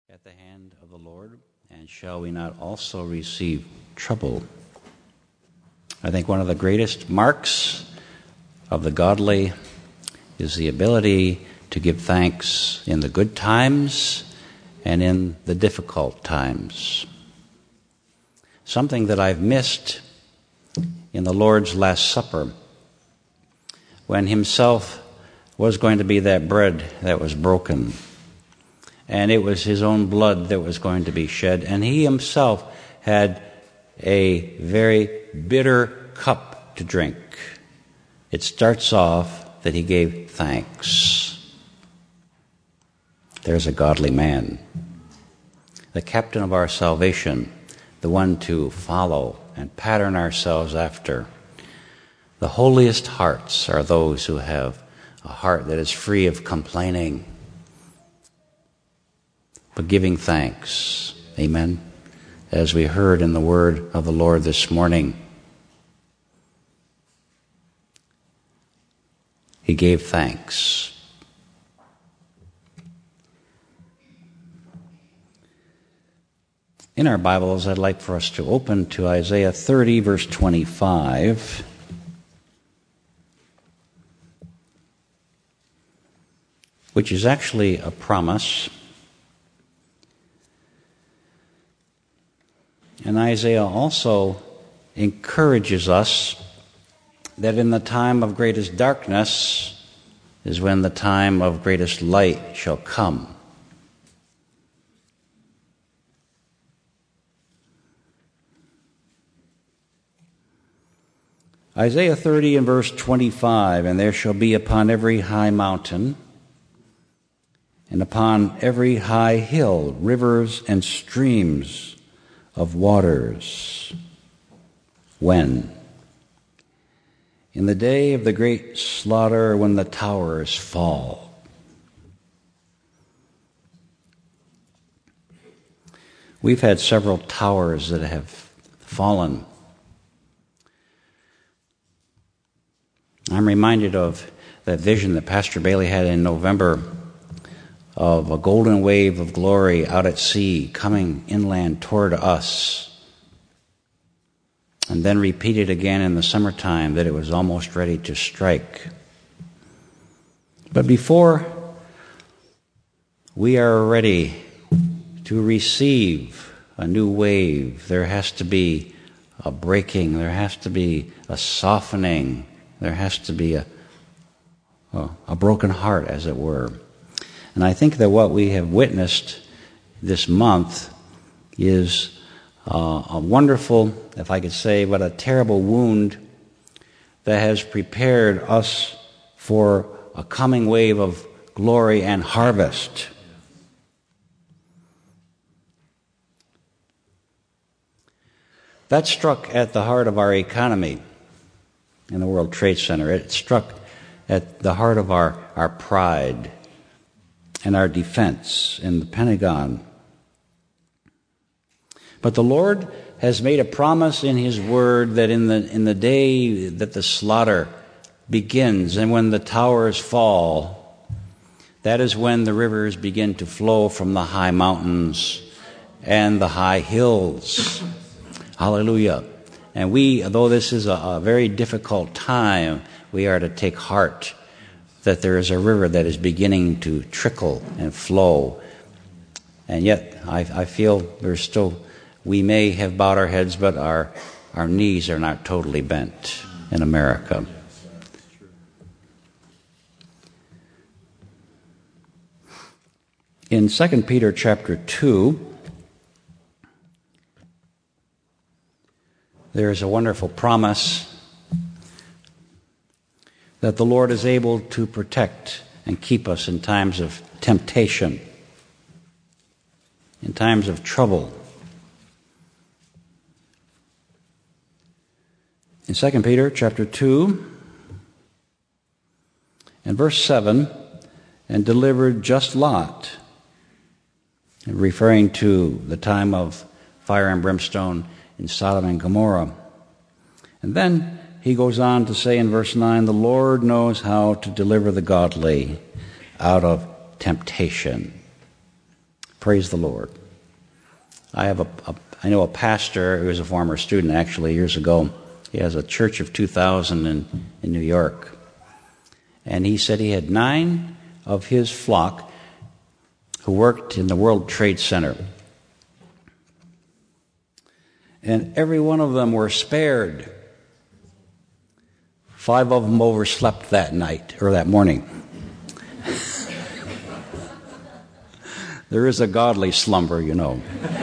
at the hand of the Lord, and shall we not also receive trouble? I think one of the greatest marks of the godly is the ability to give thanks in the good times and in the difficult times. Something that I've missed in the Lord's Last Supper, when himself was going to be that bread that was broken, and it was his own blood that was going to be shed, and he himself had a very bitter cup to drink. It starts off that he gave thanks. There's a godly man, the captain of our salvation, the one to follow and pattern ourselves after. The holiest hearts are those who have a heart that is free of complaining, but giving thanks. Amen. As we heard in the word of the Lord this morning, he gave thanks. In our Bibles, I'd like for us to open to Isaiah 30, verse 25. Which is actually a promise. And Isaiah also encourages us that in the time of greatest darkness is when the time of greatest light shall come. Isaiah 30 and verse 25, and there shall be upon every high mountain and upon every high hill rivers and streams of waters. When? In the day of the great slaughter, when the towers fall. We've had several towers that have fallen. I'm reminded of that vision that Pastor Bailey had in November of a golden wave of glory out at sea coming inland toward us, and then repeated again in the summertime that it was almost ready to strike. But before we are ready to receive a new wave, there has to be a breaking, there has to be a softening, there has to be a broken heart, as it were. And I think that what we have witnessed this month is a wonderful, if I could say, but a terrible wound that has prepared us for a coming wave of glory and harvest. That struck at the heart of our economy in the World Trade Center. It struck at the heart of our pride and our defense in the Pentagon. But the Lord has made a promise in His Word that in the day that the slaughter begins and when the towers fall, that is when the rivers begin to flow from the high mountains and the high hills. Hallelujah. And we, though this is a very difficult time, we are to take heart that there is a river that is beginning to trickle and flow. And yet, I feel we may have bowed our heads, but our knees are not totally bent in America. In 2 Peter chapter 2, there is a wonderful promise that the Lord is able to protect and keep us in times of temptation, in times of trouble. In 2 Peter chapter 2 and verse 7, and delivered just Lot, referring to the time of fire and brimstone in Sodom and Gomorrah. And then he goes on to say in verse 9, the Lord knows how to deliver the godly out of temptation. Praise the Lord. I know a pastor who was a former student actually years ago. He has a church of 2,000 in New York. And he said he had 9 of his flock who worked in the World Trade Center. And every one of them were spared. 5 of them overslept that night, or that morning. There is a godly slumber, you know.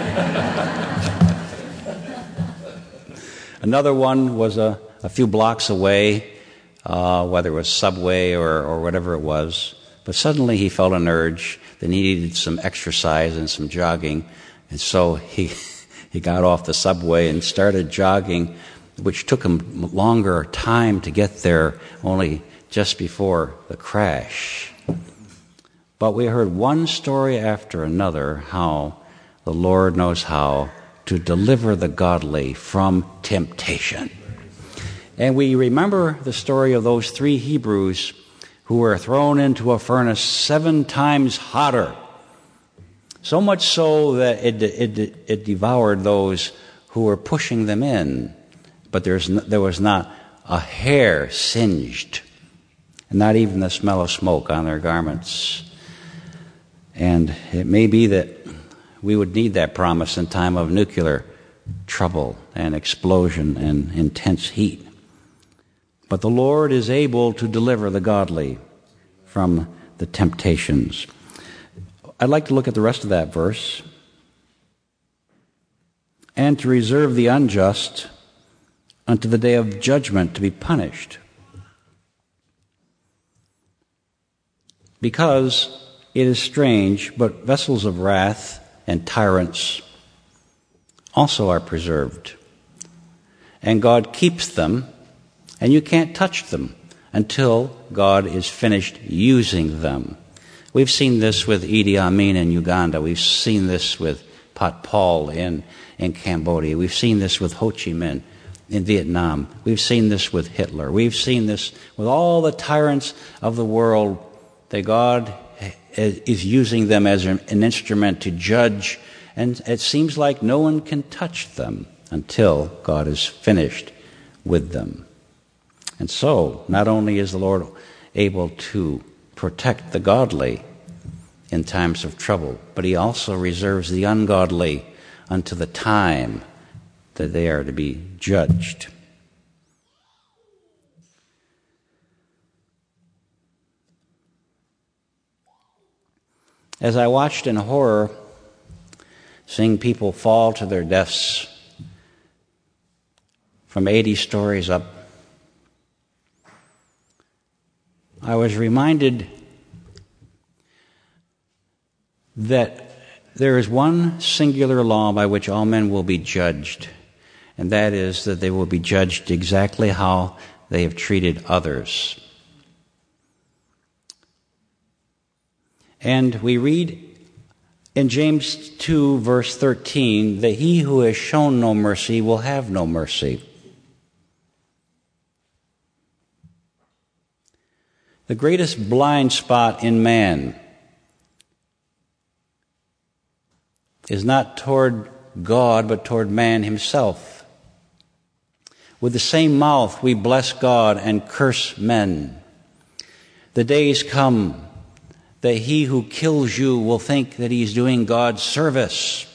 Another one was a few blocks away, whether it was Subway or whatever it was. But suddenly he felt an urge that he needed some exercise and some jogging. And so he got off the subway and started jogging, which took him longer time to get there, only just before the crash. But we heard one story after another how the Lord knows how to deliver the godly from temptation. And we remember the story of those 3 Hebrews who were thrown into a furnace 7 times hotter, so much so that it devoured those who were pushing them in. But there was not a hair singed, and not even the smell of smoke on their garments. And it may be that we would need that promise in time of nuclear trouble and explosion and intense heat. But the Lord is able to deliver the godly from the temptations. I'd like to look at the rest of that verse. And to reserve the unjust unto the day of judgment to be punished. Because it is strange, but vessels of wrath and tyrants also are preserved. And God keeps them, and you can't touch them until God is finished using them. We've seen this with Idi Amin in Uganda. We've seen this with Pat Paul in Cambodia. We've seen this with Ho Chi Minh in Vietnam. We've seen this with Hitler. We've seen this with all the tyrants of the world, that God is using them as an instrument to judge, and it seems like no one can touch them until God is finished with them. And so, not only is the Lord able to protect the godly in times of trouble, but he also reserves the ungodly unto the time that they are to be judged. As I watched in horror, seeing people fall to their deaths from 80 stories up, I was reminded that there is one singular law by which all men will be judged, and that is that they will be judged exactly how they have treated others. And we read in James 2, verse 13, that he who has shown no mercy will have no mercy. The greatest blind spot in man is not toward God, but toward man himself. With the same mouth we bless God and curse men. The days come that he who kills you will think that he's doing God's service.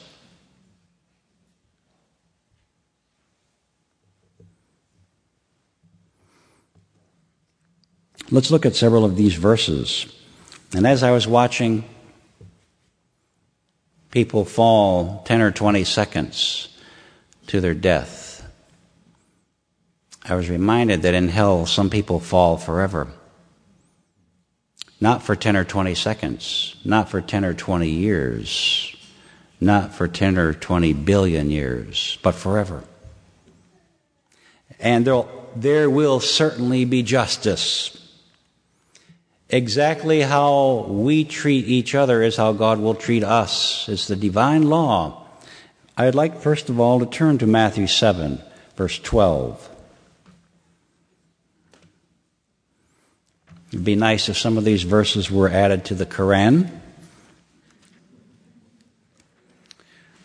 Let's look at several of these verses. And as I was watching people fall 10 or 20 seconds to their death, I was reminded that in hell some people fall forever. Not for 10 or 20 seconds, not for 10 or 20 years, not for 10 or 20 billion years, but forever. And there will certainly be justice. Exactly how we treat each other is how God will treat us. It's the divine law. I'd like, first of all, to turn to Matthew 7, verse 12. It'd be nice if some of these verses were added to the Quran.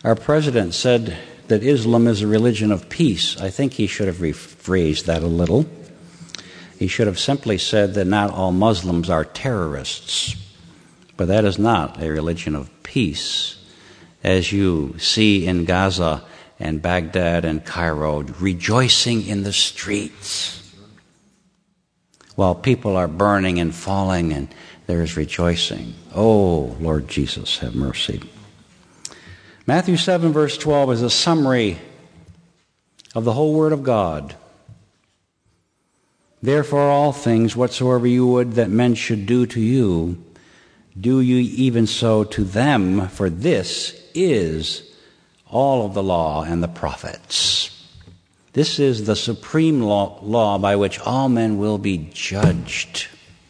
Our president said that Islam is a religion of peace. I think he should have rephrased that a little. He should have simply said that not all Muslims are terrorists. But that is not a religion of peace, as you see in Gaza and Baghdad and Cairo, rejoicing in the streets while people are burning and falling and there is rejoicing. Oh, Lord Jesus, have mercy. Matthew 7, verse 12 is a summary of the whole Word of God. Therefore, all things whatsoever you would that men should do to you, do you even so to them, for this is all of the law and the prophets. This is the supreme law by which all men will be judged.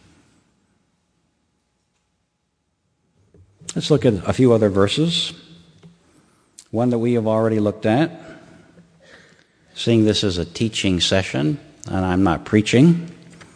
Let's look at a few other verses. One that we have already looked at. Seeing this as a teaching session, and I'm not preaching.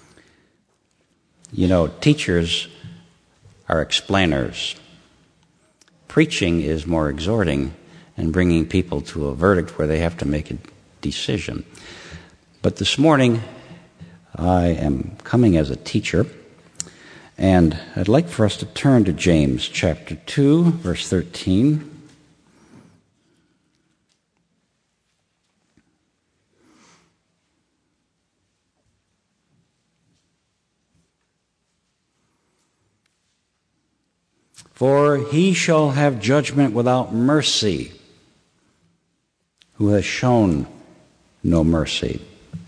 You know, teachers are explainers. Preaching is more exhorting and bringing people to a verdict where they have to make a decision. But this morning, I am coming as a teacher, and I'd like for us to turn to James chapter 2, verse 13. For he shall have judgment without mercy, who has shown no mercy.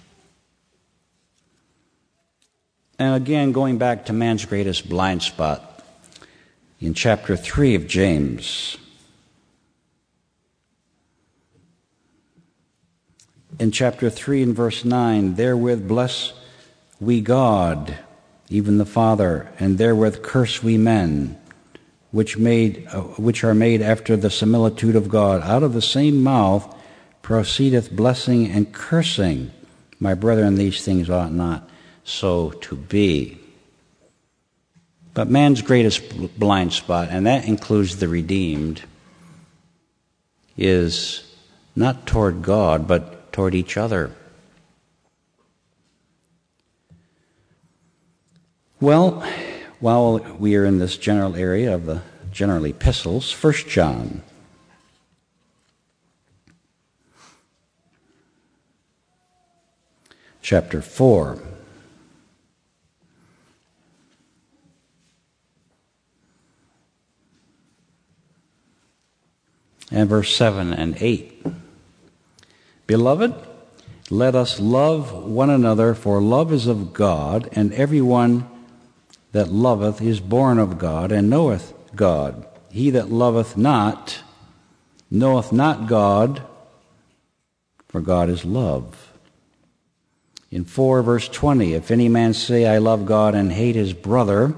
And again, going back to man's greatest blind spot, in chapter 3 of James, in chapter 3 and verse 9, therewith bless we God, even the Father, and therewith curse we men, which are made after the similitude of God. Out of the same mouth proceedeth blessing and cursing. My brethren, these things ought not so to be. But man's greatest blind spot, and that includes the redeemed, is not toward God, but toward each other. Well, while we are in this general area of the general epistles, 1 John. Chapter 4. And verse 7 and 8. Beloved, let us love one another, for love is of God, and everyone that loveth is born of God, and knoweth God. He that loveth not, knoweth not God, for God is love. In 4 verse 20, if any man say, I love God, and hate his brother.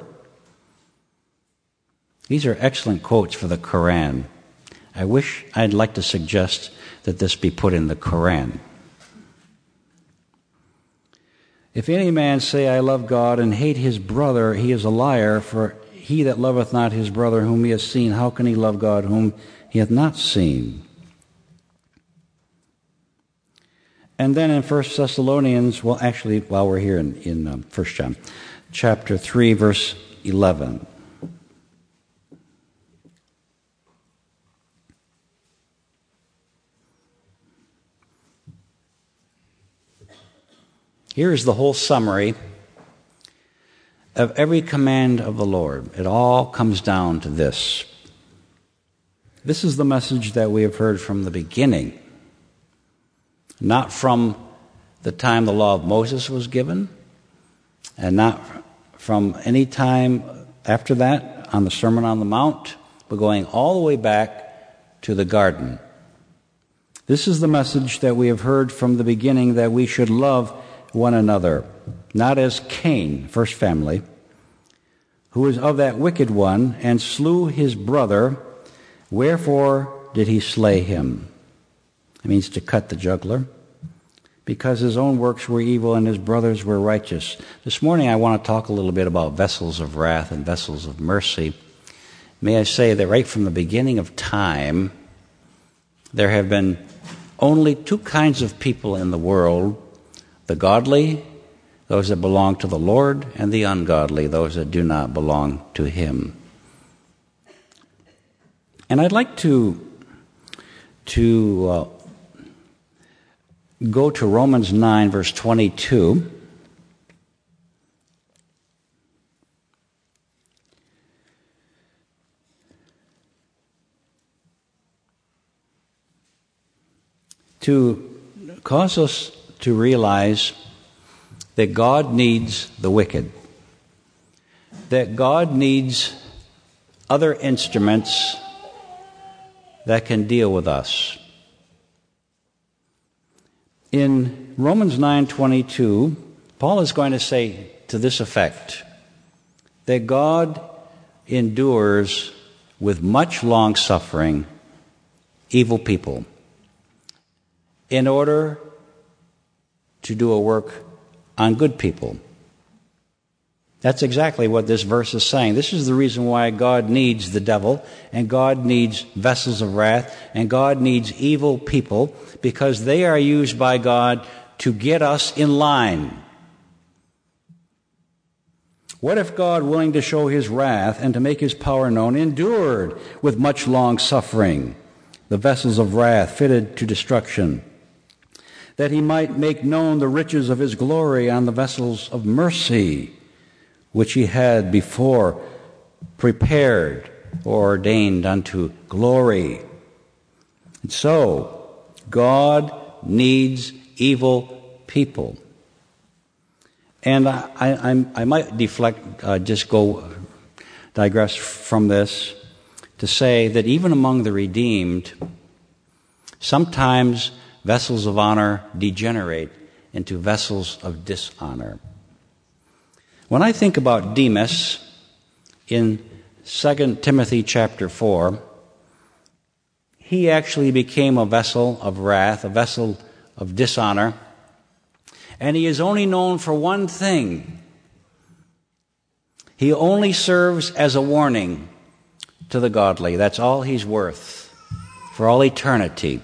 These are excellent quotes for the Quran. I'd like to suggest that this be put in the Quran. If any man say, I love God, and hate his brother, he is a liar, for he that loveth not his brother whom he has seen, how can he love God whom he hath not seen? And then in 1 Thessalonians, well, actually, while we're here in 1 John, chapter 3, verse 11. Here is the whole summary of every command of the Lord. It all comes down to this. This is the message that we have heard from the beginning, not from the time the law of Moses was given, and not from any time after that on the Sermon on the Mount, but going all the way back to the garden. This is the message that we have heard from the beginning, that we should love one another, not as Cain, first family, who was of that wicked one, and slew his brother. Wherefore did he slay him? It means to cut the jugular. Because his own works were evil and his brothers were righteous. This morning I want to talk a little bit about vessels of wrath and vessels of mercy. May I say that right from the beginning of time, there have been only two kinds of people in the world: the godly, those that belong to the Lord, and the ungodly, those that do not belong to Him. And I'd like to go to Romans 9, verse 22. To cause us to realize that God needs the wicked, that God needs other instruments that can deal with us. In Romans 9:22, Paul is going to say to this effect, that God endures with much long suffering evil people in order to do a work on good people. That's exactly what this verse is saying. This is the reason why God needs the devil, and God needs vessels of wrath, and God needs evil people, because they are used by God to get us in line. What if God, willing to show His wrath and to make His power known, endured with much long suffering the vessels of wrath fitted to destruction, that He might make known the riches of His glory on the vessels of mercy, which He had before prepared or ordained unto glory. And so, God needs evil people. And I might digress from this to say that even among the redeemed, sometimes vessels of honor degenerate into vessels of dishonor. When I think about Demas in 2 Timothy chapter 4, he actually became a vessel of wrath, a vessel of dishonor, and he is only known for one thing. He only serves as a warning to the godly. That's all he's worth for all eternity.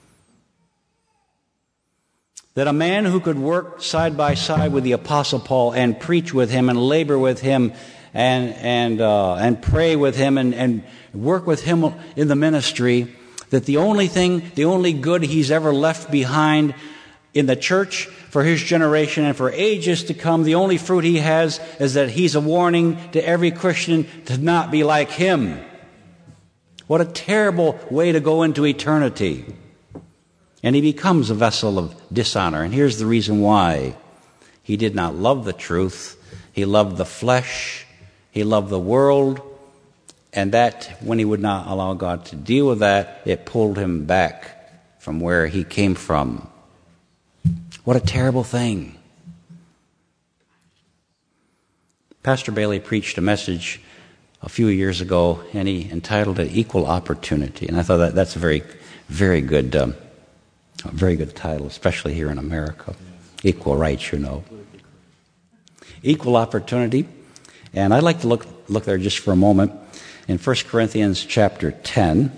That a man who could work side by side with the Apostle Paul and preach with him and labor with him and pray with him and work with him in the ministry, that the only good he's ever left behind in the church for his generation and for ages to come, the only fruit he has is that he's a warning to every Christian to not be like him. What a terrible way to go into eternity. And he becomes a vessel of dishonor. And here's the reason why. He did not love the truth. He loved the flesh. He loved the world. And that, when he would not allow God to deal with that, it pulled him back from where he came from. What a terrible thing. Pastor Bailey preached a message a few years ago, and he entitled it Equal Opportunity. And I thought that's a very, very good title, especially here in America. Equal rights, Equal opportunity. And I'd like to look there just for a moment in 1 Corinthians chapter 10.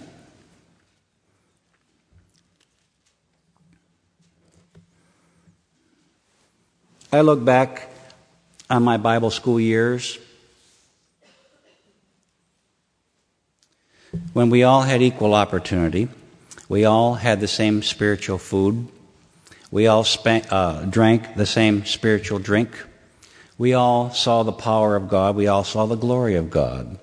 I look back on my Bible school years when we all had equal opportunity. We all had the same spiritual food. We all drank the same spiritual drink. We all saw the power of God. We all saw the glory of God.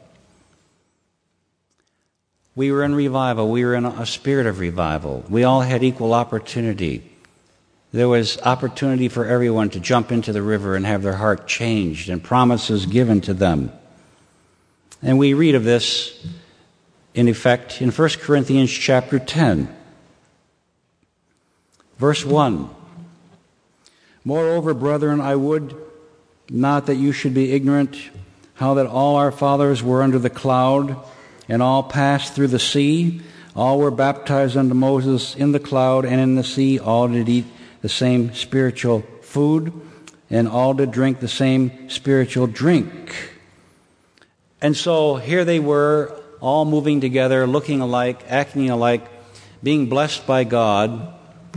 We were in revival. We were in a spirit of revival. We all had equal opportunity. There was opportunity for everyone to jump into the river and have their heart changed and promises given to them. And we read of this, in effect, in 1 Corinthians chapter 10, verse 1. Moreover, brethren, I would not that you should be ignorant how that all our fathers were under the cloud, and all passed through the sea. All were baptized unto Moses in the cloud and in the sea. All did eat the same spiritual food, and all did drink the same spiritual drink. And so here they were, all moving together, looking alike, acting alike, being blessed by God.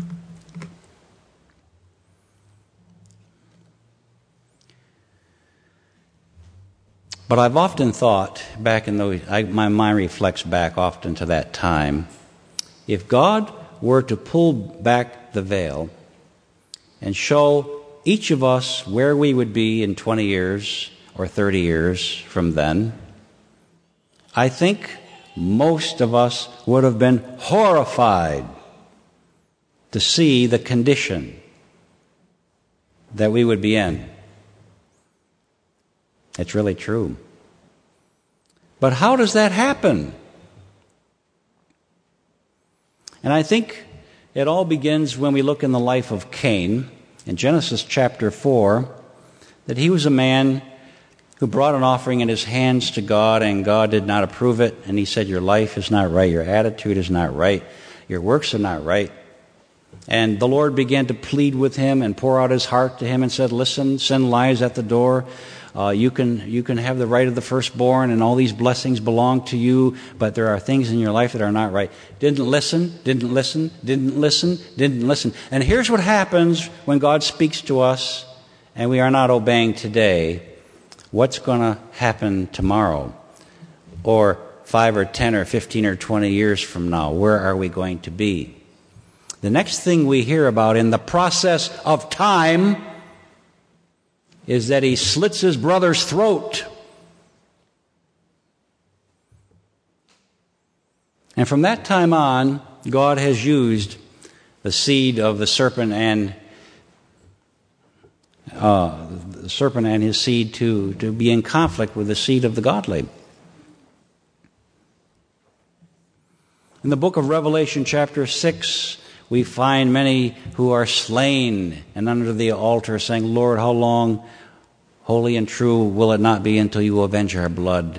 But I've often thought, back in those, my mind reflects back often to that time, if God were to pull back the veil and show each of us where we would be in 20 years or 30 years from then, I think most of us would have been horrified to see the condition that we would be in. It's really true. But how does that happen? And I think it all begins when we look in the life of Cain in Genesis chapter 4, that he was a man who brought an offering in his hands to God, and God did not approve it. And he said, your life is not right, your attitude is not right, your works are not right. And the Lord began to plead with him and pour out his heart to him and said, listen, sin lies at the door. You can have the right of the firstborn, and all these blessings belong to you, but there are things in your life that are not right. Didn't listen. And here's what happens when God speaks to us and we are not obeying today. What's going to happen tomorrow? Or 5 or 10 or 15 or 20 years from now? Where are we going to be? The next thing we hear about in the process of time is that he slits his brother's throat. And from that time on, God has used the seed of the serpent and his seed to be in conflict with the seed of the godly. In the book of Revelation chapter 6, we find many who are slain and under the altar saying, Lord, how long, holy and true, will it not be until you avenge our blood?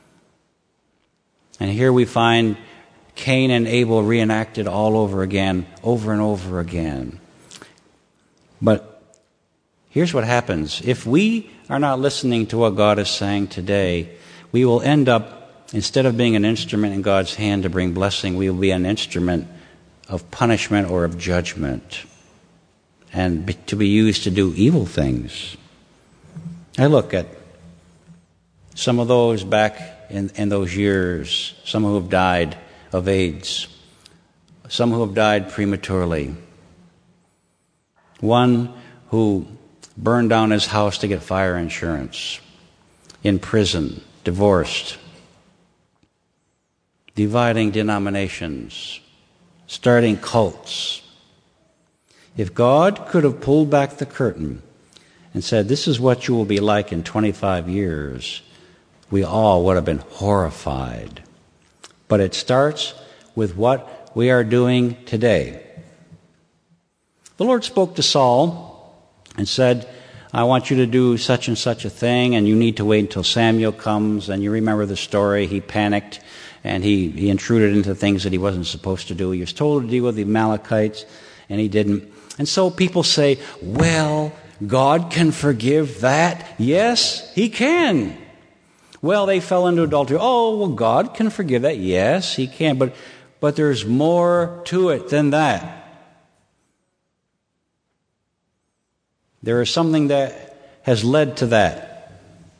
And here we find Cain and Abel reenacted all over again, over and over again. But here's what happens. If we are not listening to what God is saying today, we will end up, instead of being an instrument in God's hand to bring blessing, we will be an instrument of punishment or of judgment, and to be used to do evil things. I look at some of those back in those years, some who have died of AIDS, some who have died prematurely. One who burned down his house to get fire insurance, in prison, divorced, dividing denominations, starting cults. If God could have pulled back the curtain and said, this is what you will be like in 25 years, we all would have been horrified. But it starts with what we are doing today. The Lord spoke to Saul and said, I want you to do such and such a thing, and you need to wait until Samuel comes. And you remember the story. He panicked, and he intruded into things that he wasn't supposed to do. He was told to deal with the Amalekites, and he didn't. And so people say, well, God can forgive that. Yes, He can. Well, they fell into adultery. Oh, well, God can forgive that. Yes, He can. But there's more to it than that. There is something that has led to that.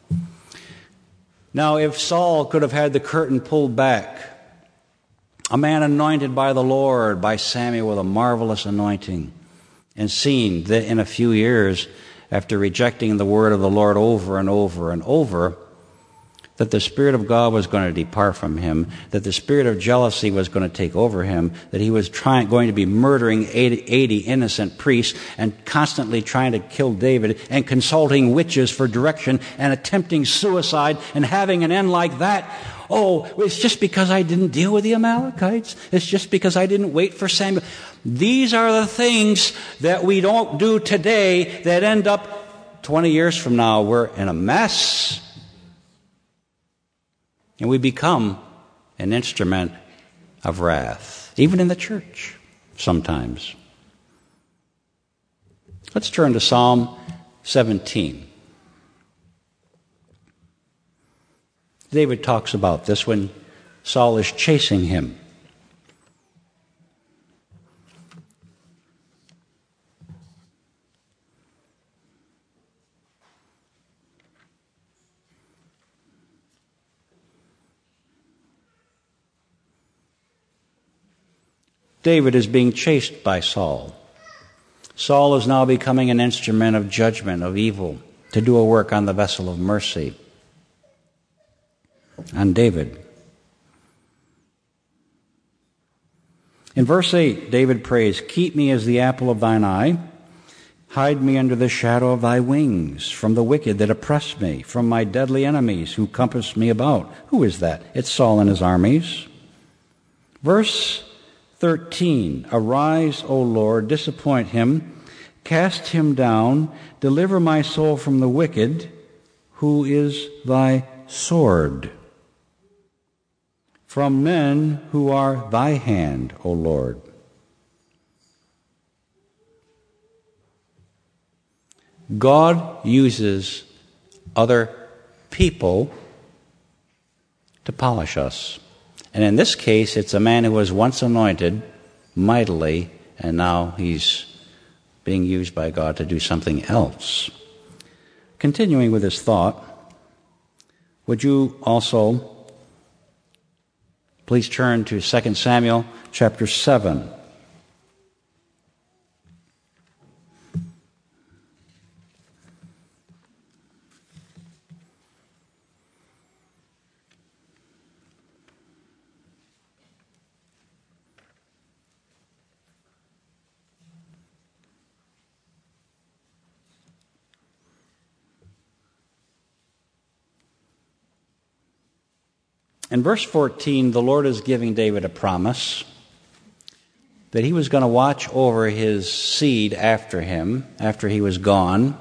Now, if Saul could have had the curtain pulled back, a man anointed by the Lord, by Samuel with a marvelous anointing, and seen that in a few years, after rejecting the word of the Lord over and over and over, that the Spirit of God was going to depart from him, that the spirit of jealousy was going to take over him, that he was going to be murdering 80 innocent priests and constantly trying to kill David and consulting witches for direction and attempting suicide and having an end like that. Oh, it's just because I didn't deal with the Amalekites. It's just because I didn't wait for Samuel. These are the things that we don't do today that end up 20 years from now. We're in a mess. And we become an instrument of wrath, even in the church sometimes. Let's turn to Psalm 17. David talks about this when Saul is chasing him. David is being chased by Saul. Saul is now becoming an instrument of judgment, of evil, to do a work on the vessel of mercy, on David. In verse 8, David prays, "Keep me as the apple of thine eye. Hide me under the shadow of thy wings, from the wicked that oppress me, from my deadly enemies who compass me about." Who is that? It's Saul and his armies. Verse 13, "Arise, O Lord, disappoint him, cast him down, deliver my soul from the wicked, who is thy sword, from men who are thy hand, O Lord." God uses other people to polish us. And in this case, it's a man who was once anointed mightily, and now he's being used by God to do something else. Continuing with his thought, would you also please turn to 2 Samuel chapter 7. In verse 14, the Lord is giving David a promise that he was going to watch over his seed after him, after he was gone.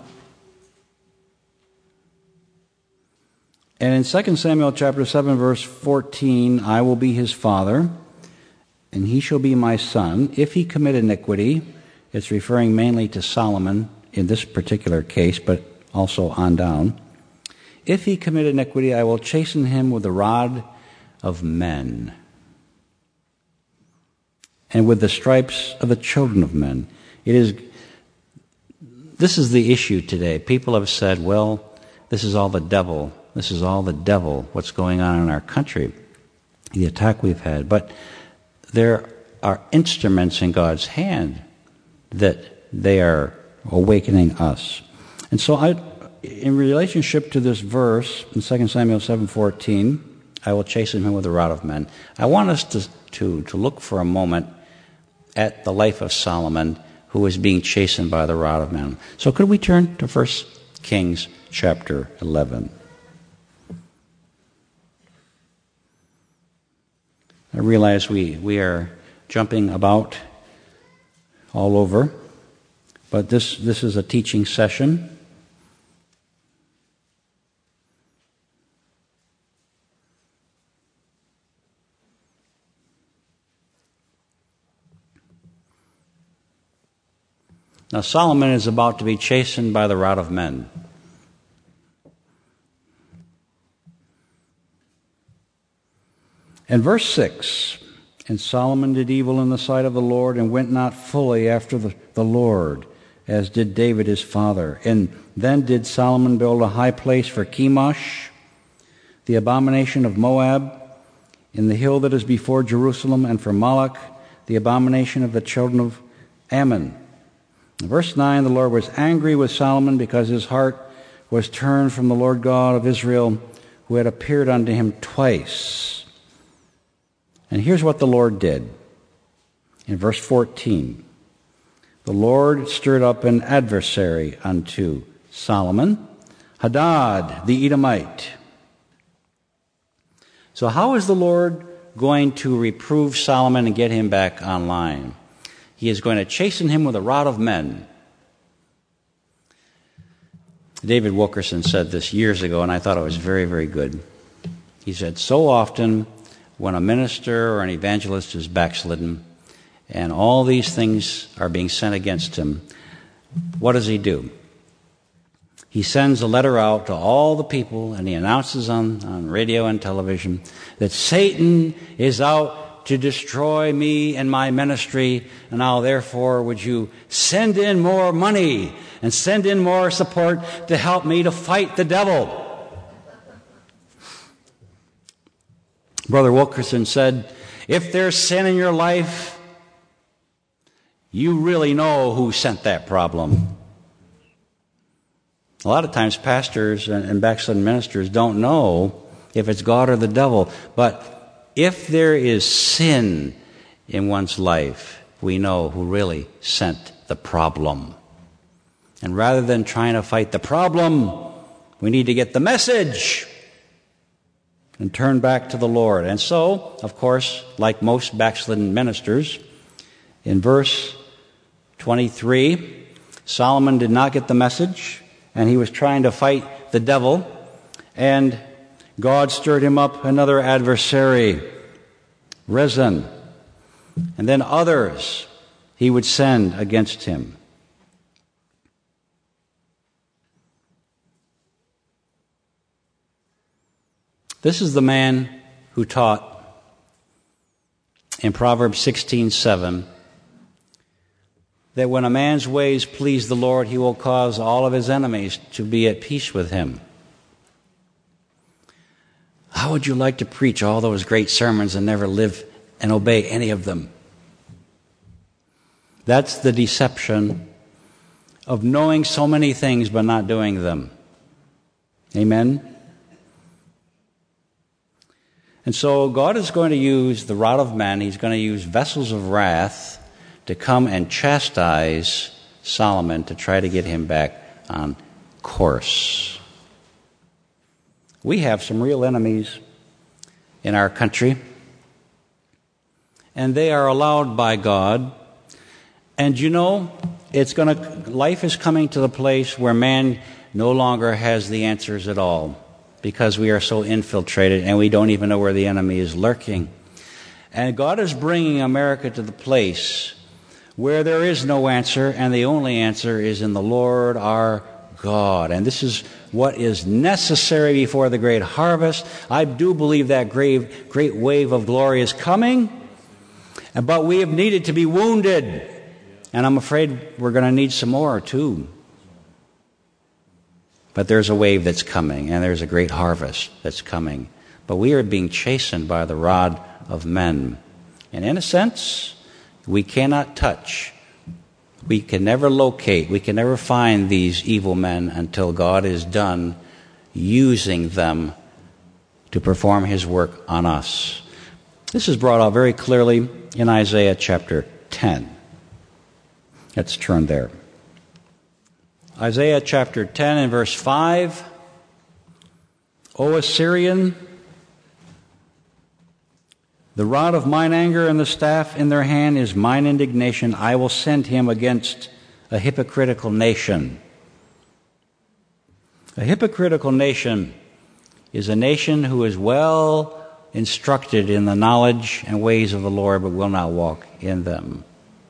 And in 2 Samuel chapter 7, verse 14, "I will be his father, and he shall be my son. If he commit iniquity," it's referring mainly to Solomon in this particular case, but also on down. "If he commit iniquity, I will chasten him with the rod of men, and with the stripes of the children of men." This is the issue today. People have said, well, this is all the devil. This is all the devil, what's going on in our country, the attack we've had. But there are instruments in God's hand that they are awakening us. And so in relationship to this verse in 2 Samuel 7:14, "I will chasten him with the rod of men," I want us to look for a moment at the life of Solomon, who was being chastened by the rod of men. So could we turn to 1 Kings chapter 11? I realize we are jumping about all over, but this is a teaching session. Now, Solomon is about to be chastened by the rod of men. In verse 6, "And Solomon did evil in the sight of the Lord, and went not fully after the Lord, as did David his father. And then did Solomon build a high place for Chemosh, the abomination of Moab, in the hill that is before Jerusalem, and for Moloch, the abomination of the children of Ammon." In verse 9, "The Lord was angry with Solomon because his heart was turned from the Lord God of Israel, who had appeared unto him twice." And here's what the Lord did. In verse 14, "The Lord stirred up an adversary unto Solomon, Hadad the Edomite." So how is the Lord going to reprove Solomon and get him back online? He is going to chasten him with a rod of men. David Wilkerson said this years ago, and I thought it was very, very good. He said, so often when a minister or an evangelist is backslidden and all these things are being sent against him, what does he do? He sends a letter out to all the people, and he announces on radio and television that Satan is out to destroy me and my ministry, and now therefore would you send in more money and send in more support to help me to fight the devil. Brother Wilkerson said, if there's sin in your life, you really know who sent that problem. A lot of times pastors and backslidden ministers don't know if it's God or the devil. But if there is sin in one's life, we know who really sent the problem. And rather than trying to fight the problem, we need to get the message and turn back to the Lord. And so, of course, like most backslidden ministers, in verse 23, Solomon did not get the message, and he was trying to fight the devil, and God stirred him up another adversary, Rezin, and then others he would send against him. This is the man who taught in Proverbs 16:7 that when a man's ways please the Lord, he will cause all of his enemies to be at peace with him. How would you like to preach all those great sermons and never live and obey any of them? That's the deception of knowing so many things but not doing them. Amen? And so God is going to use the rod of men. He's going to use vessels of wrath to come and chastise Solomon to try to get him back on course. We have some real enemies in our country, and they are allowed by God. And you know, life is coming to the place where man no longer has the answers at all, because we are so infiltrated and we don't even know where the enemy is lurking. And God is bringing America to the place where there is no answer, and the only answer is in the Lord our God. And this is what is necessary before the great harvest. I do believe that great wave of glory is coming, but we have needed to be wounded. And I'm afraid we're going to need some more too. But there's a wave that's coming, and there's a great harvest that's coming. But we are being chastened by the rod of men. And in a sense, we cannot touch. We can never locate. We can never find these evil men until God is done using them to perform his work on us. This is brought out very clearly in Isaiah chapter 10. Let's turn there. Isaiah chapter 10 and verse 5. O Assyrian, the rod of mine anger and the staff in their hand is mine indignation. I will send him against a hypocritical nation. A hypocritical nation is a nation who is well instructed in the knowledge and ways of the Lord, but will not walk in them.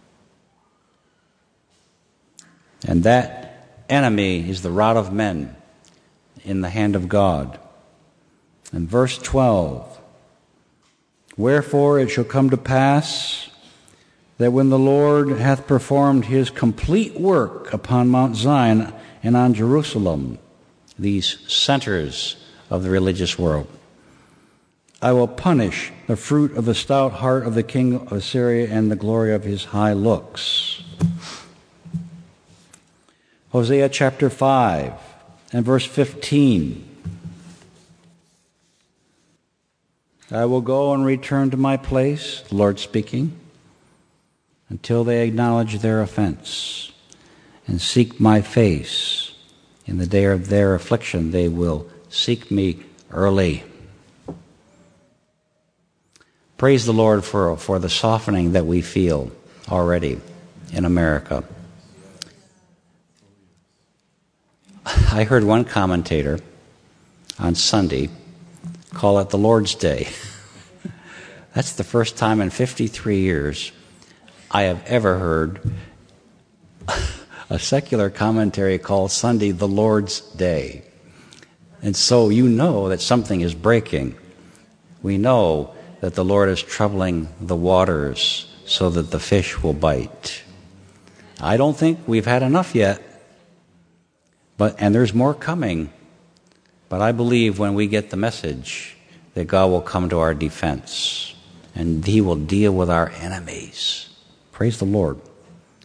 And that enemy is the rod of men in the hand of God. And verse 12, wherefore it shall come to pass that when the Lord hath performed his complete work upon Mount Zion and on Jerusalem, these centers of the religious world, I will punish the fruit of the stout heart of the king of Assyria and the glory of his high looks. Hosea chapter 5 and verse 15. I will go and return to my place, the Lord speaking, until they acknowledge their offense and seek my face. In the day of their affliction they will seek me early. Praise the Lord for the softening that we feel already in America. I heard one commentator on Sunday call it the Lord's Day. That's the first time in 53 years I have ever heard a secular commentary call Sunday the Lord's Day. And so you know that something is breaking. We know that the Lord is troubling the waters so that the fish will bite. I don't think we've had enough yet. And there's more coming. But I believe when we get the message that God will come to our defense and he will deal with our enemies. Praise the Lord.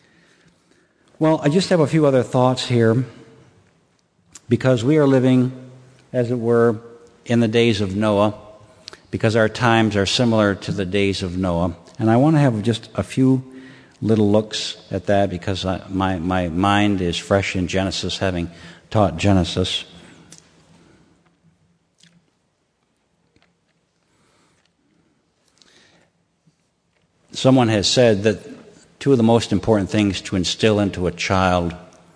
Well, I just have a few other thoughts here, because we are living, as it were, in the days of Noah, because our times are similar to the days of Noah. And I want to have just a few little looks at that, because my mind is fresh in Genesis, having taught Genesis. Someone has said that two of the most important things to instill into a child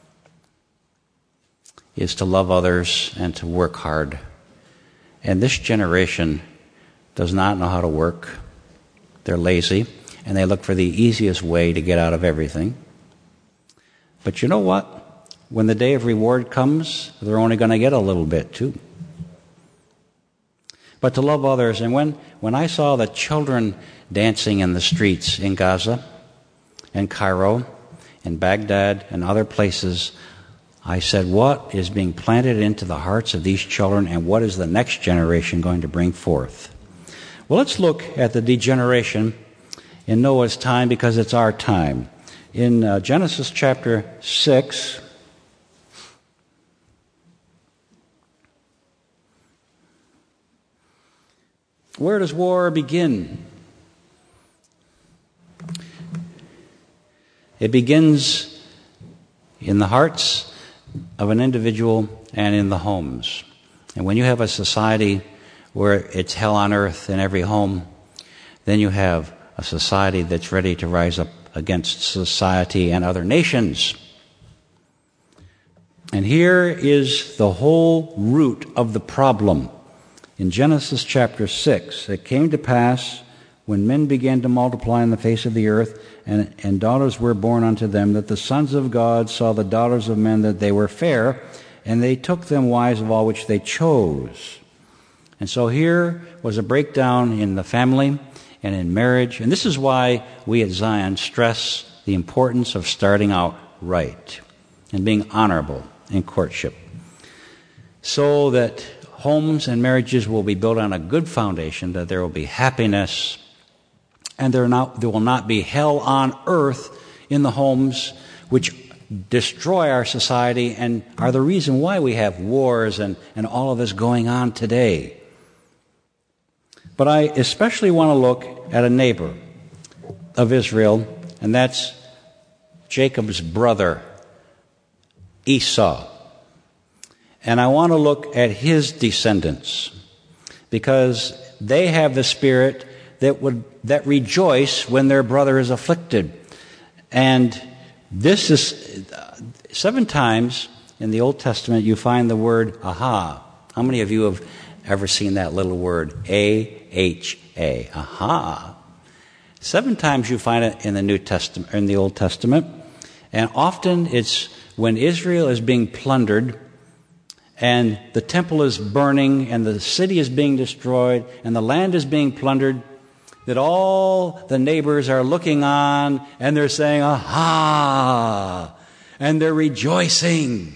is to love others and to work hard. And this generation does not know how to work. They're lazy, and they look for the easiest way to get out of everything. But you know what? When the day of reward comes, they're only going to get a little bit too. But to love others, and when I saw the children dancing in the streets in Gaza and Cairo and Baghdad and other places, I said, what is being planted into the hearts of these children, and what is the next generation going to bring forth? Well, let's look at the degeneration in Noah's time, because it's our time. In Genesis chapter 6, where does war begin? It begins in the hearts of an individual and in the homes. And when you have a society where it's hell on earth in every home, then you have a society that's ready to rise up against society and other nations. And here is the whole root of the problem. In Genesis chapter 6, it came to pass, when men began to multiply on the face of the earth, and daughters were born unto them, that the sons of God saw the daughters of men that they were fair, and they took them wives of all which they chose. And so here was a breakdown in the family and in marriage. And this is why we at Zion stress the importance of starting out right and being honorable in courtship, so that homes and marriages will be built on a good foundation, that there will be happiness, and there will not be hell on earth in the homes, which destroy our society and are the reason why we have wars and all of this going on today. But I especially want to look at a neighbor of Israel, and that's Jacob's brother, Esau. And I want to look at his descendants, because they have the spirit that rejoice when their brother is afflicted. And this is 7 times in the Old Testament you find the word aha. How many of you have ever seen that little word, A-H-A, aha? 7 times you find it in the New Testament, in the Old Testament, and often it's when Israel is being plundered, and the temple is burning, and the city is being destroyed, and the land is being plundered, that all the neighbors are looking on, and they're saying, aha, and they're rejoicing.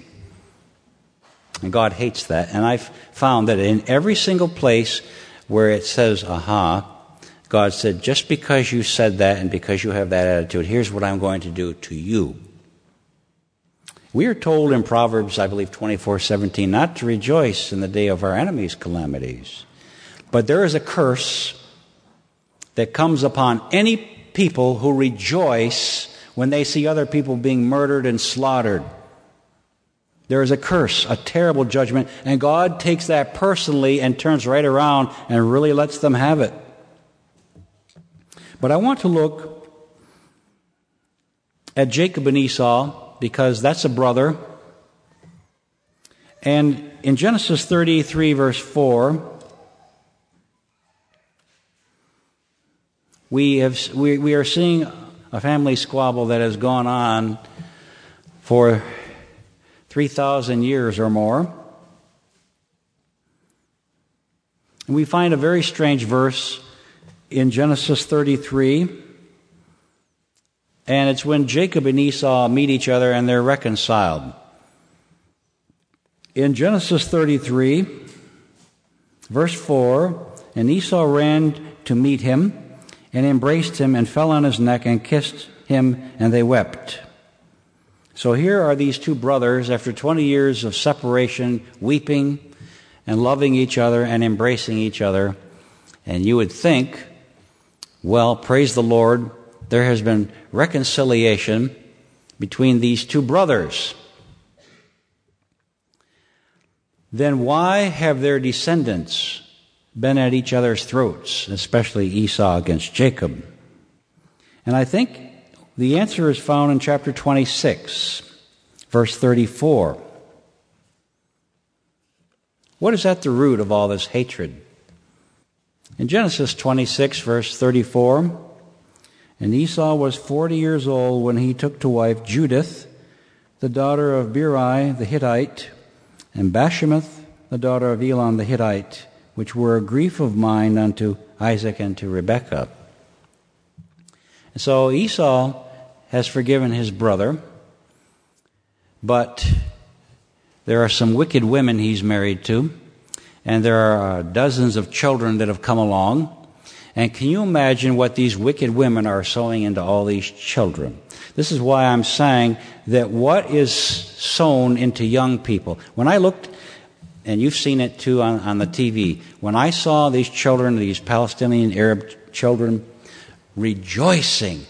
And God hates that. And I've found that in every single place where it says, aha, God said, just because you said that and because you have that attitude, here's what I'm going to do to you. We are told in Proverbs, I believe 24:17, not to rejoice in the day of our enemies' calamities. But there is a curse that comes upon any people who rejoice when they see other people being murdered and slaughtered. There is a curse, a terrible judgment, and God takes that personally and turns right around and really lets them have it. But I want to look at Jacob and Esau, because that's a brother. And in Genesis 33, verse 4, we are seeing a family squabble that has gone on for 3,000 years or more. And we find a very strange verse in Genesis 33. And it's when Jacob and Esau meet each other and they're reconciled. In Genesis 33, verse 4, and Esau ran to meet him and embraced him and fell on his neck and kissed him, and they wept. So here are these two brothers, after 20 years of separation, weeping and loving each other and embracing each other. And you would think, well, praise the Lord, there has been reconciliation between these two brothers. Then why have their descendants been at each other's throats, especially Esau against Jacob? And I think the answer is found in chapter 26, verse 34. What is at the root of all this hatred? In Genesis 26, verse 34, and Esau was 40 years old when he took to wife Judith, the daughter of Beeri the Hittite, and Bashemath, the daughter of Elon the Hittite, which were a grief of mind unto Isaac and to Rebekah. And so Esau has forgiven his brother, but there are some wicked women he's married to, and there are dozens of children that have come along. And can you imagine what these wicked women are sowing into all these children? This is why I'm saying that what is sown into young people. When I looked, and you've seen it too on the TV, when I saw these children, these Palestinian Arab children, rejoicing,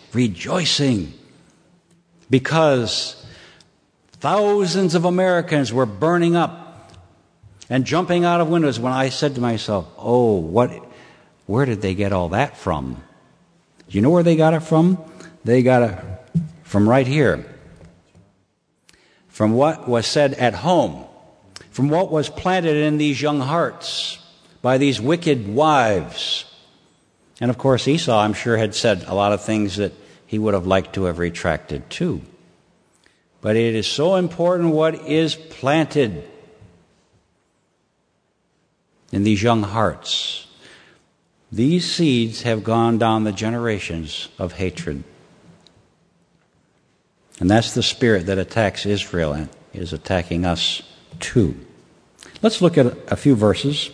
because thousands of Americans were burning up and jumping out of windows, when I said to myself, oh, where did they get all that from? Do you know where they got it from? They got it from right here. From what was said at home. From what was planted in these young hearts by these wicked wives. And of course Esau, I'm sure, had said a lot of things that he would have liked to have retracted too. But it is so important what is planted in these young hearts. These seeds have gone down the generations of hatred. And that's the spirit that attacks Israel and is attacking us too. Let's look at a few verses.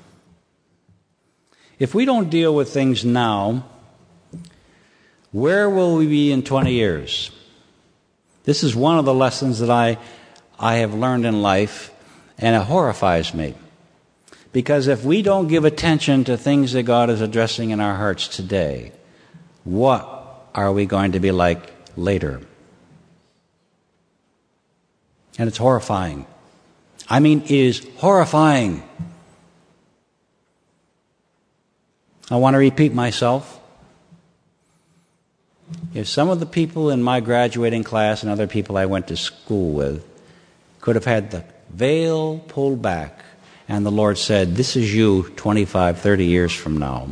If we don't deal with things now, where will we be in 20 years? This is one of the lessons that I have learned in life, and it horrifies me. Because if we don't give attention to things that God is addressing in our hearts today, what are we going to be like later? And it's horrifying. I mean, it is horrifying. I want to repeat myself. If some of the people in my graduating class and other people I went to school with could have had the veil pulled back, and the Lord said, this is you 25, 30 years from now,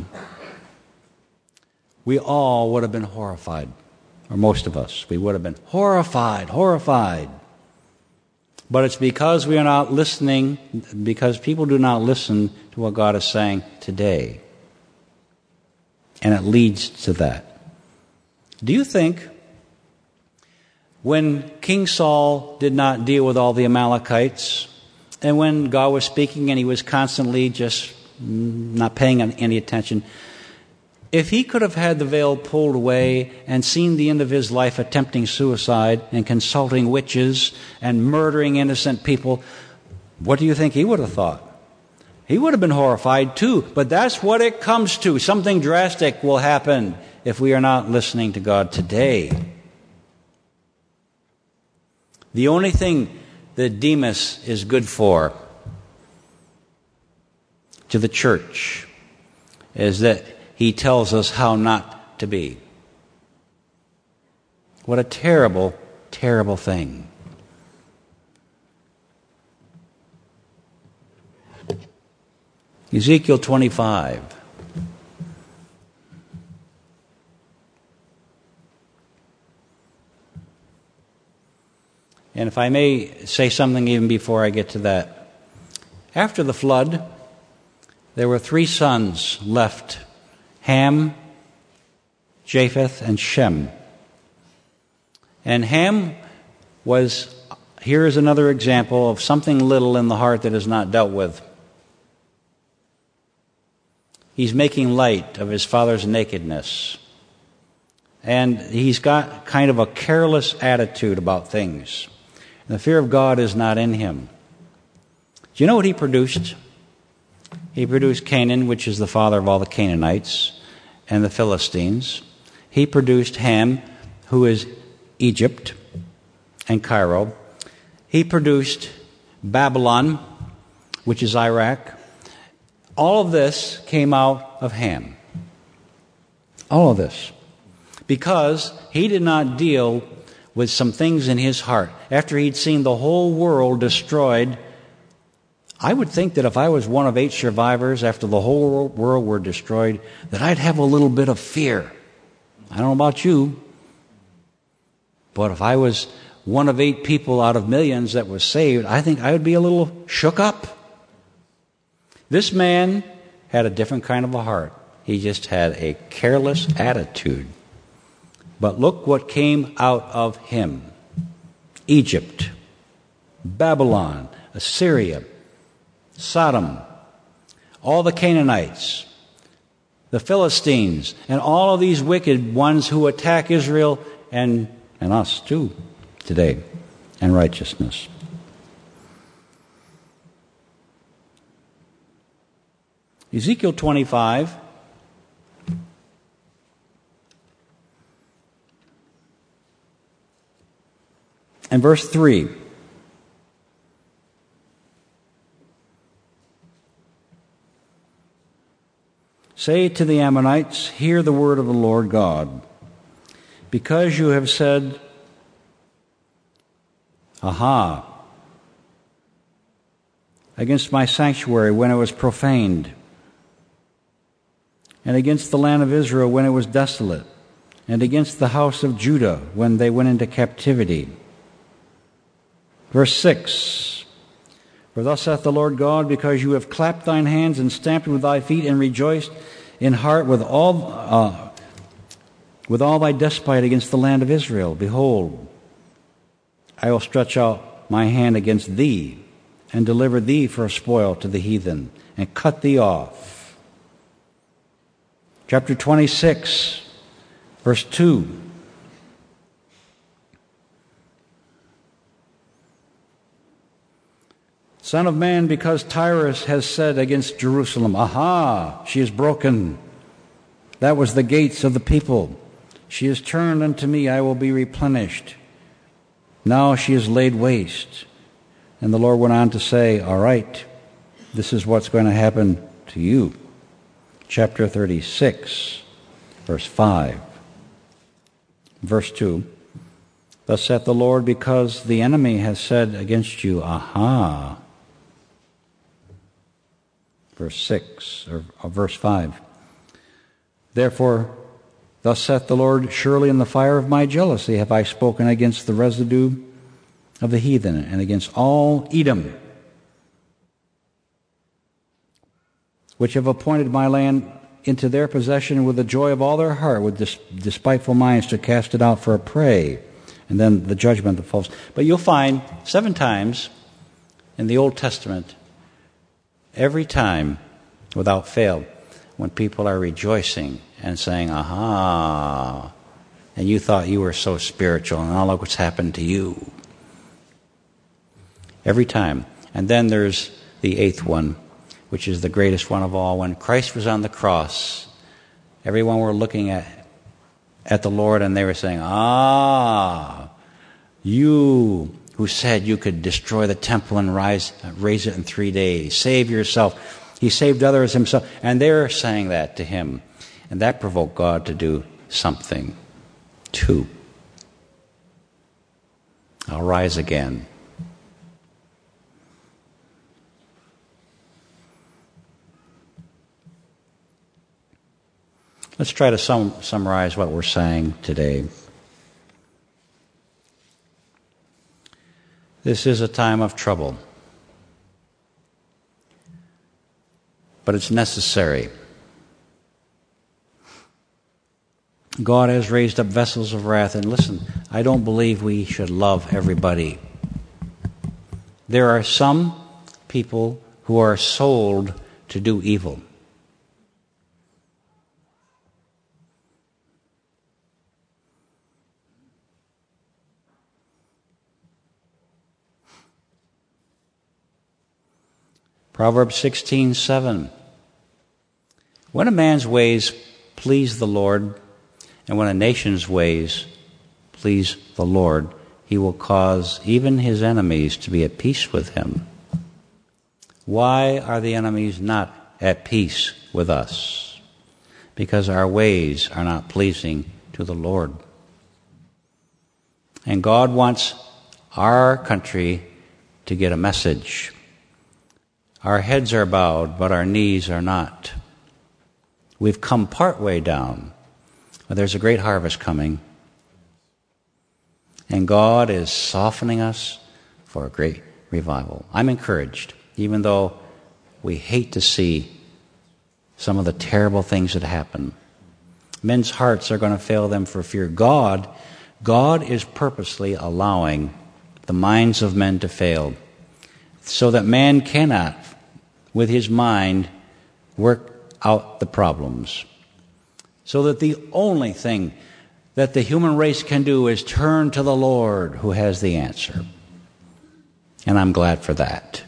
we all would have been horrified. Or most of us. We would have been horrified. But it's because we are not listening, because people do not listen to what God is saying today. And it leads to that. Do you think when King Saul did not deal with all the Amalekites, and when God was speaking and he was constantly just not paying any attention, if he could have had the veil pulled away and seen the end of his life attempting suicide and consulting witches and murdering innocent people, what do you think he would have thought? He would have been horrified too. But that's what it comes to. Something drastic will happen if we are not listening to God today. The only thing that Demas is good for to the church is that he tells us how not to be. What a terrible, terrible thing. Ezekiel 25. And if I may say something even before I get to that. After the flood, there were 3 sons left: Ham, Japheth, and Shem. And Ham was, here is another example of something little in the heart that is not dealt with. He's making light of his father's nakedness. And he's got kind of a careless attitude about things. And the fear of God is not in him. Do you know what he produced? He produced Canaan, which is the father of all the Canaanites and the Philistines. He produced Ham, who is Egypt and Cairo. He produced Babylon, which is Iraq. All of this came out of Ham. All of this. Because he did not deal with some things in his heart. After he'd seen the whole world destroyed, I would think that if I was one of 8 survivors after the whole world were destroyed, that I'd have a little bit of fear. I don't know about you, but if I was one of 8 people out of millions that was saved, I think I would be a little shook up. This man had a different kind of a heart. He just had a careless attitude. But look what came out of him. Egypt, Babylon, Assyria, Sodom, all the Canaanites, the Philistines, and all of these wicked ones who attack Israel and us too today, and righteousness. Ezekiel 25. And verse 3. Say to the Ammonites, hear the word of the Lord God. Because you have said, aha, against my sanctuary when it was profaned, and against the land of Israel when it was desolate, and against the house of Judah when they went into captivity. Verse 6, for thus saith the Lord God, because you have clapped thine hands and stamped with thy feet and rejoiced in heart with all thy despite against the land of Israel, behold, I will stretch out my hand against thee and deliver thee for a spoil to the heathen and cut thee off. Chapter 26, verse 2. Son of man, because Tyrus has said against Jerusalem, aha, she is broken. That was the gates of the people. She is turned unto me, I will be replenished. Now she is laid waste. And the Lord went on to say, all right, this is what's going to happen to you. Chapter 36, verse 5. Verse 2. Thus saith the Lord, because the enemy has said against you, aha. Verse 6, or verse 5. Therefore, thus saith the Lord, surely in the fire of my jealousy have I spoken against the residue of the heathen, and against all Edom, which have appointed my land into their possession with the joy of all their heart, with despiteful minds to cast it out for a prey, and then the judgment that falls. But you'll find 7 times in the Old Testament, every time, without fail, when people are rejoicing and saying, aha, and you thought you were so spiritual, and now look what's happened to you. Every time. And then there's the 8th one, which is the greatest one of all. When Christ was on the cross, everyone were looking at the Lord, and they were saying, ah, you who said you could destroy the temple and raise it in 3 days. Save yourself. He saved others himself. And they're saying that to him. And that provoked God to do something too. I'll rise again. Let's try to summarize what we're saying today. This is a time of trouble, but it's necessary. God has raised up vessels of wrath, and listen, I don't believe we should love everybody. There are some people who are sold to do evil. Proverbs 16:7. When a man's ways please the Lord, and when a nation's ways please the Lord, he will cause even his enemies to be at peace with him. Why are the enemies not at peace with us? Because our ways are not pleasing to the Lord. And God wants our country to get a message. Our heads are bowed, but our knees are not. We've come part way down, but there's a great harvest coming. And God is softening us for a great revival. I'm encouraged, even though we hate to see some of the terrible things that happen. Men's hearts are going to fail them for fear. God is purposely allowing the minds of men to fail so that man cannot, with his mind, work out the problems. So that the only thing that the human race can do is turn to the Lord who has the answer. And I'm glad for that.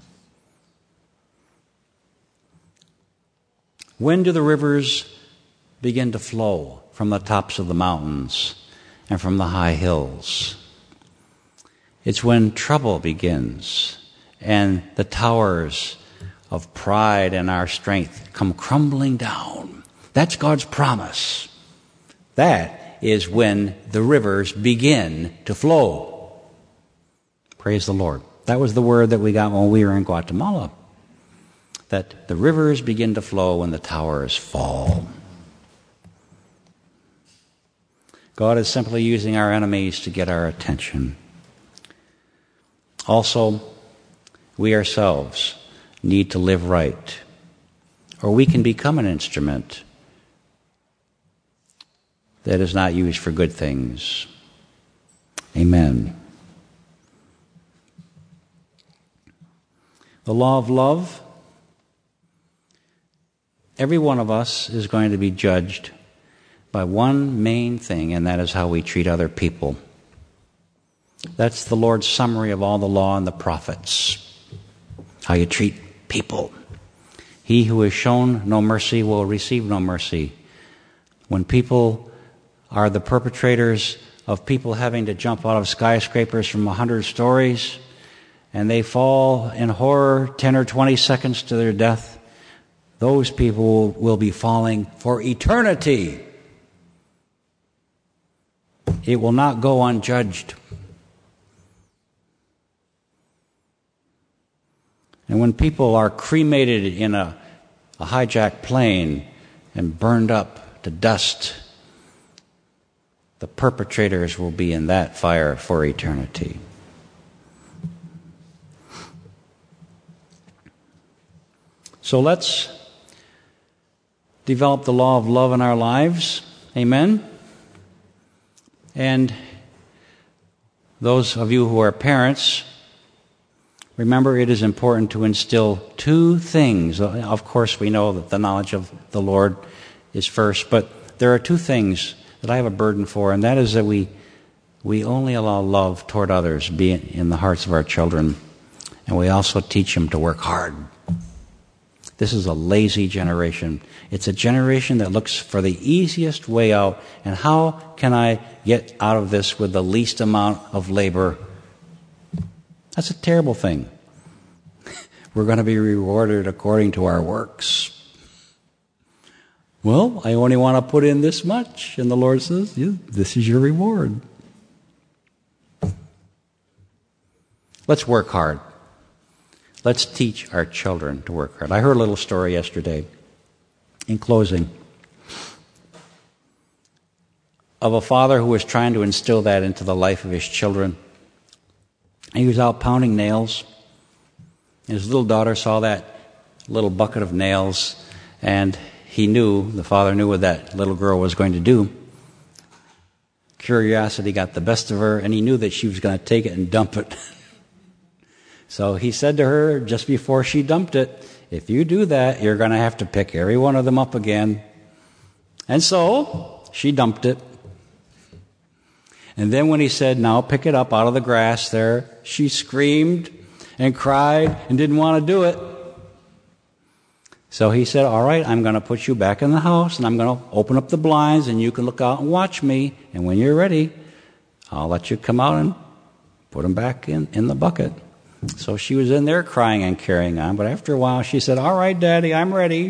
When do the rivers begin to flow from the tops of the mountains and from the high hills? It's when trouble begins and the towers of pride and our strength come crumbling down. That's God's promise. That is when the rivers begin to flow. Praise the Lord. That was the word that we got when we were in Guatemala. That the rivers begin to flow when the towers fall. God is simply using our enemies to get our attention. Also, we ourselves need to live right, or we can become an instrument that is not used for good things. Amen. The law of love. Every one of us is going to be judged by one main thing, and that is how we treat other people. That's the Lord's summary of all the law and the prophets. How you treat people. He who has shown no mercy will receive no mercy. When people are the perpetrators of people having to jump out of skyscrapers from 100 stories, and they fall in horror 10 or 20 seconds to their death, those people will be falling for eternity. It will not go unjudged. And when people are cremated in a hijacked plane and burned up to dust, the perpetrators will be in that fire for eternity. So let's develop the law of love in our lives. Amen? And those of you who are parents, remember it is important to instill two things. Of course, we know that the knowledge of the Lord is first, but there are two things that I have a burden for, and that is that we only allow love toward others be in the hearts of our children, and we also teach them to work hard. This is a lazy generation. It's a generation that looks for the easiest way out, and how can I get out of this with the least amount of labor? That's a terrible thing. We're going to be rewarded according to our works. Well, I only want to put in this much. And the Lord says, this is your reward. Let's work hard. Let's teach our children to work hard. I heard a little story yesterday, in closing, of a father who was trying to instill that into the life of his children. He was out pounding nails. His little daughter saw that little bucket of nails, and the father knew what that little girl was going to do. Curiosity got the best of her, and he knew that she was going to take it and dump it. So he said to her just before she dumped it, if you do that, you're going to have to pick every one of them up again. And so she dumped it. And then when he said, now pick it up out of the grass there, she screamed and cried and didn't want to do it. So he said, all right, I'm going to put you back in the house, and I'm going to open up the blinds, and you can look out and watch me. And when you're ready, I'll let you come out and put them back in the bucket. So she was in there crying and carrying on. But after a while, she said, all right, Daddy, I'm ready.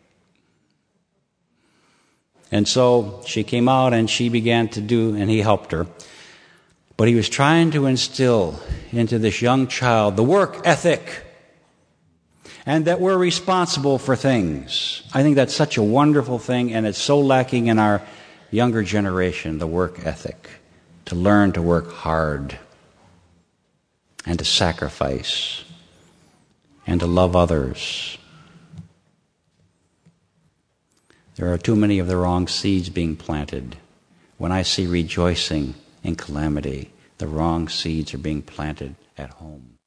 And so she came out, and she began to do, and he helped her. But he was trying to instill into this young child the work ethic, and that we're responsible for things. I think that's such a wonderful thing, and it's so lacking in our younger generation, the work ethic, to learn to work hard and to sacrifice and to love others. There are too many of the wrong seeds being planted. When I see rejoicing in calamity, the wrong seeds are being planted at home.